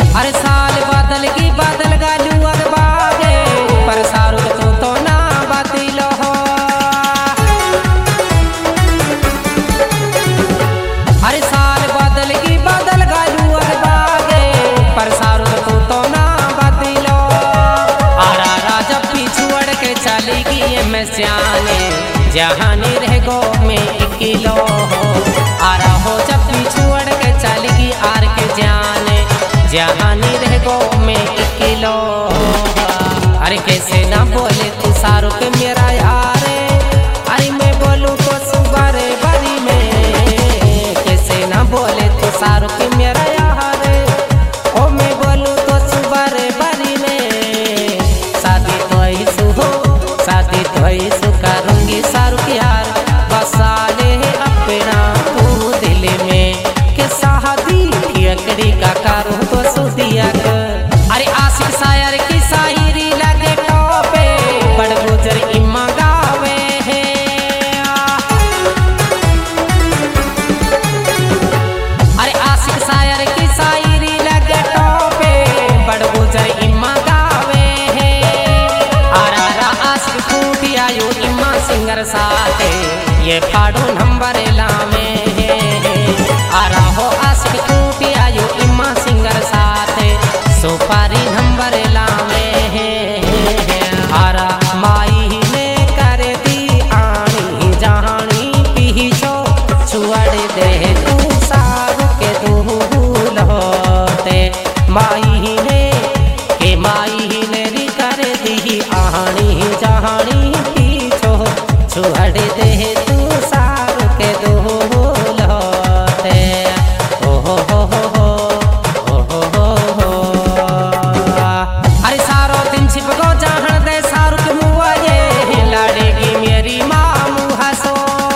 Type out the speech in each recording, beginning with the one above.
अरे साल बादल की बादल गालू अगबागे पर शाहरुख तो ना बातिल हो। अरे साल बादल की बादल गालू अगबागे पर शाहरुख तो ना बातिल हो। आरा राजा पिछुड़ के चलेगी मैं सियाने जहानी रह गो में किलो हो। आरा हो जब पिछुड़ के चलेगी आर के जाने जहानी रह गो में किलो। अरे कैसे ना बोले तू शाहरुख मेरा यार, अरे मैं बोलूँ तो सुबह बरी में। कैसे ना बोले तू शाहरुख मेरा यार, ओ मैं बोलूँ तो सुबह बरी में। शादी तो ऐसु हो, शादी तो ऐसु करूँगी शाहरुख यार, बसा ले अपना तू दिल में के शादी ठियकड़ी का करूँ तो सुदिया कर। अरे आशिक शायर की शायरी लगे टोपे बड़ गुजर इम्मा गावे है। अरे आशिक शायर की शायरी लगे टोपे बड़ गुजर इम्मा गावे है। आरा आशिक फूटी आयु इम्मा सिंगर साथे ये फाड़ो नंबर लामे है। आरा हो आशिक फूटी आयु इम्मा सिंगर साथे सुपारी नंबर लामे है। आरा माई ने कर दी आनी जहानी पीछो छुअड़ दे तू शाहरुख के दूल होते। माई ने री कर दी आनी जहानी पीछो छुअड़ दे तू शाहरुख के दूल होते। ओ हो हो हो हो। अरे सारो दिन छिपको जहन दे शाहरुख मुआ ये लड़ेगी मेरी मामू हसो।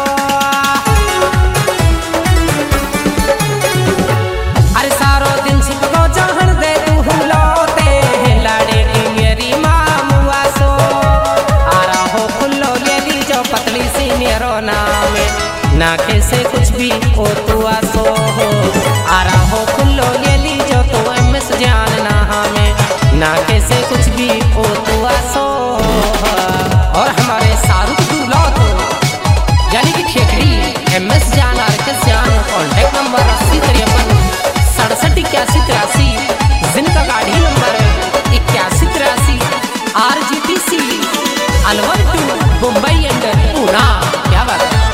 अरे सारो दिन छिपको जहन दे तू हुलोते लड़ेगी मेरी मामू हसो। आरा हो खुल्लो ले ली जो पतली सी मेरो नाम ना कैसे कुछ भी ओ तू आसो हो। आरा हो खुल्लो ले ली जो तो एमएस जान ना हमें ना कैसे कुछ भी ओ तू आसो। और हमारे शाहरुख दूल्हा तो यानी कि ठेकड़ी एमएस जान आरकेएस जान कॉन्टैक्ट नंबर 8053678183 जिनका गाड़ी number 8183 RGTC Alwar to Mumbai and Poona. क्या बात है।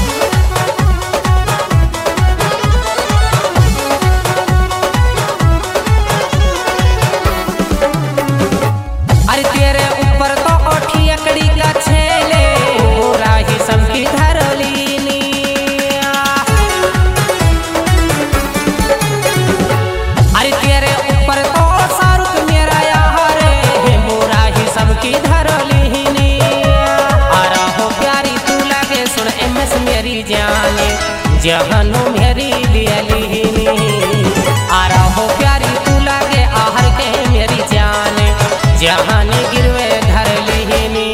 अरे तेरे ऊपर तो ओठी अकड़ी का छेले पूरा ही सबकी धरलीनी। अरे तेरे ऊपर तो शाहरुख मेरा यार पूरा ही सबकी धरलीनी। आरा हो प्यारी तू लगे सुन एमएस मेरी जाने जहानो मेरी लियलीनी। आरा हो प्यारी तू लगे आहर के मेरी जाने जहानी गिरवे धर लिहिनी।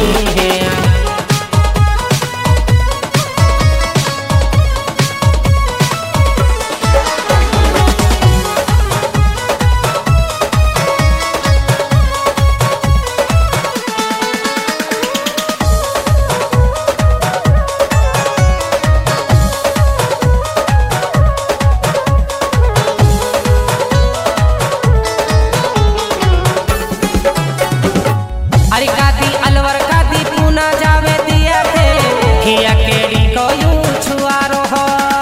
अरे कादी अलवर कादी पूना जावे दिया थे हिया केड़ी को यूं छुआरो हो।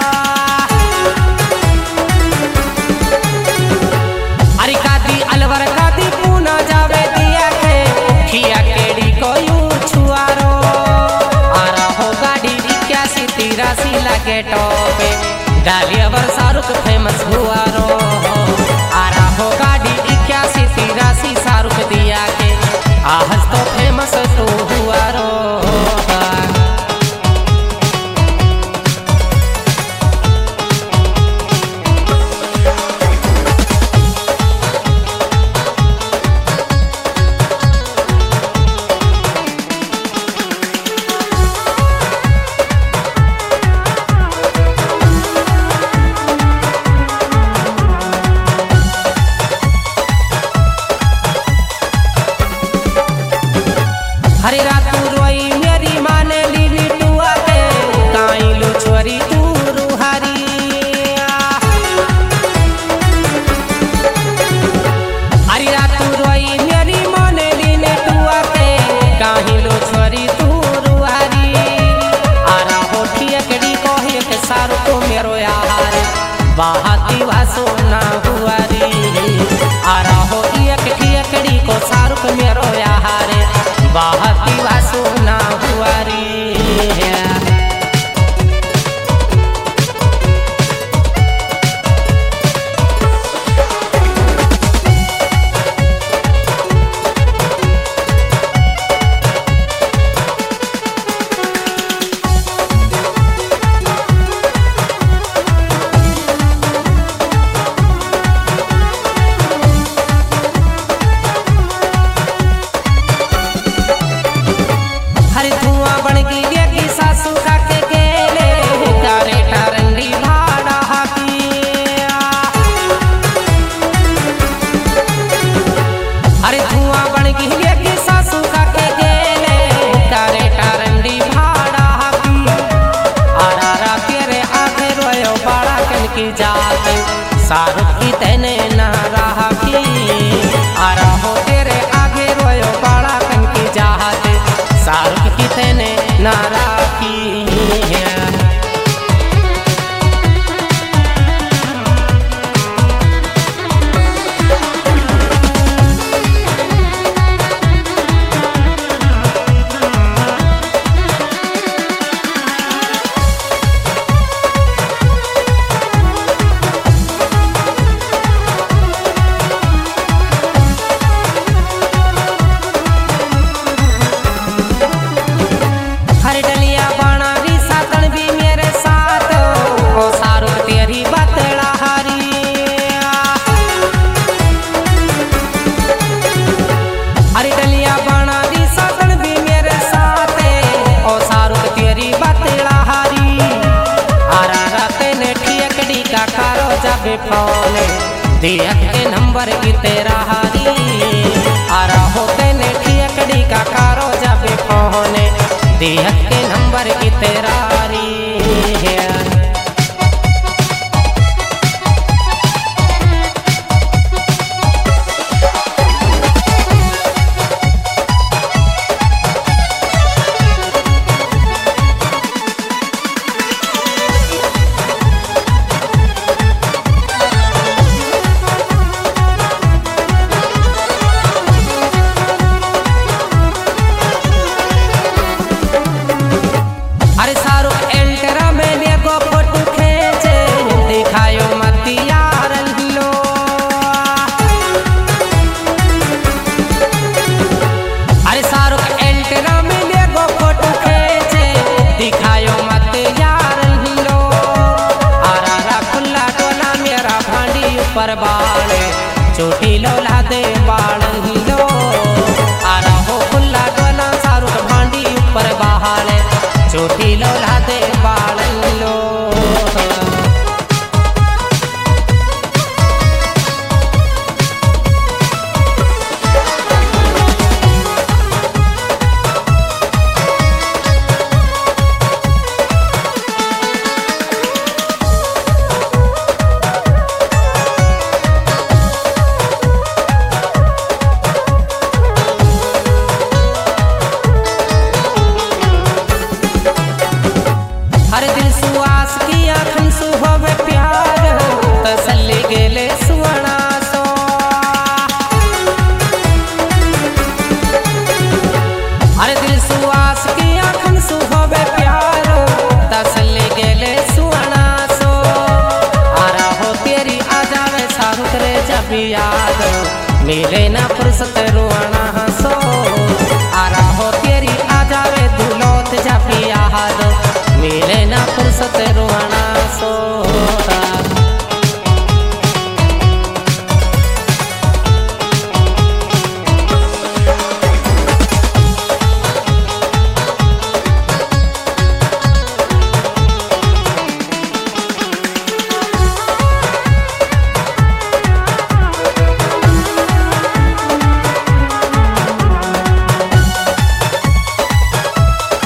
अरे कादी अलवर कादी पूना जावे दिया थे हिया केड़ी को यूं छुआरो। आरा हो गाड़ी 8183 लगे टोपे डालियावर शाहरुख फेमस हुआ रो। आरा हो गाड़ी 8183 शाहरुख दिया के आहज तो फेमस तो हुआ रो। शाहरुख की तेने ना राखी आ रहो तेरे आगे रोयो बड़ा कन की चाहते शाहरुख की तेने ना राखी दिया के नंबर की तेरा हारी आ रहो तेने ठियकड़ी का कारो जाबे फोने दिया के नंबर की तेरा हारी पर बाले चोटी लोला दे बाल हिलो आ रहो खुला डोला शाहरुख भांडी ऊपर बहाले चोटी लोला दे बाल हिलो मिले ना फुर्सत रुआना हंसो आ रहो तेरी आ जावे दुलौत जा पिया मिले ना फुर्सत रुआना हंसो।